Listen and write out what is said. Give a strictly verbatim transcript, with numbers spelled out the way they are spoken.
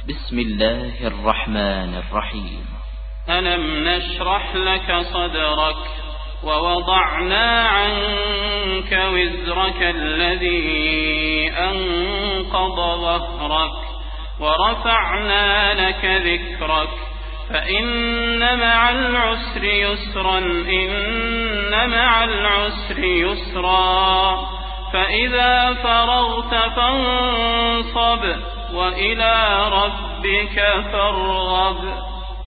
بسم الله الرحمن الرحيم. ألم نشرح لك صدرك ووضعنا عنك وزرك الذي أنقض ظهرك ورفعنا لك ذكرك فإن مع العسر يسرا إن مع العسر يسرا فإذا فرغت فانصب وإلى ربك فارغب.